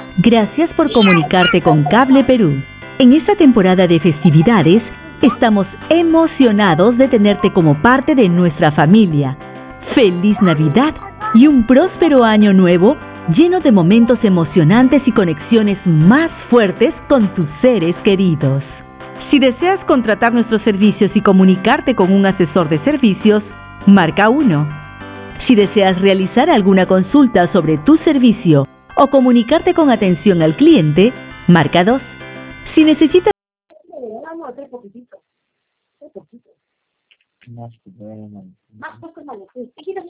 Gracias por comunicarte con Cable Perú. En esta temporada de festividades, estamos emocionados de tenerte como parte de nuestra familia. ¡Feliz Navidad y un próspero año nuevo lleno de momentos emocionantes y conexiones más fuertes con tus seres queridos! Si deseas contratar nuestros servicios y comunicarte con un asesor de servicios, marca 1. Si deseas realizar alguna consulta sobre tu servicio o comunicarte con atención al cliente, marca 2. Si necesitas...